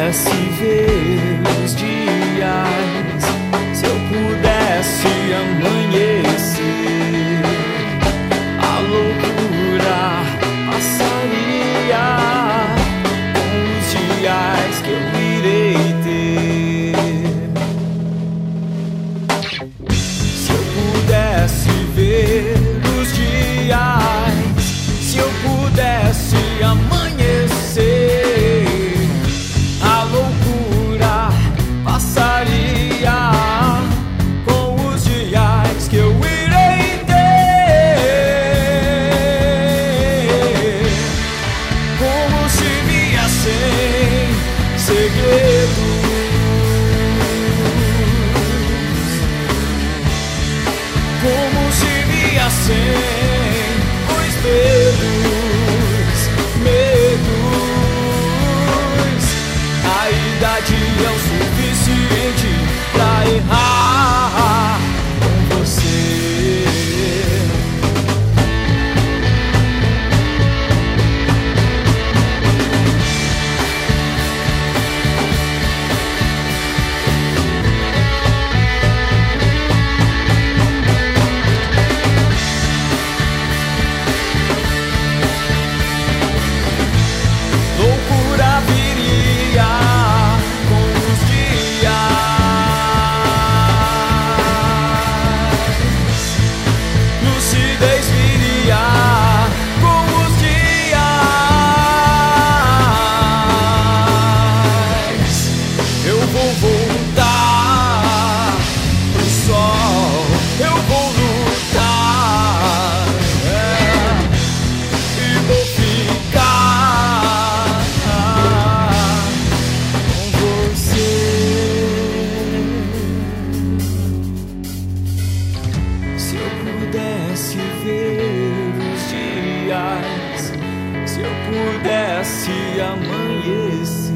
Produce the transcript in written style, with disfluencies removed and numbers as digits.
pudesse ver os dias, se eu pudesse amanhecer, a loucura passaria com os dias que eu irei ter. Se eu pudesse ver os dias, se eu pudesse amanhecer, a loucura passaria com os dias que eu irei ter. Como se via sem segredos, como se via sem os medos. A idade é o suficiente pra errar com você. Loucura viria com os dias, lucidez viria com os dias. Eu vou voltar pro sol, eu vou lutar, e vou ficar com você. Se eu pudesse ver os dias, se eu pudesse amanhecer,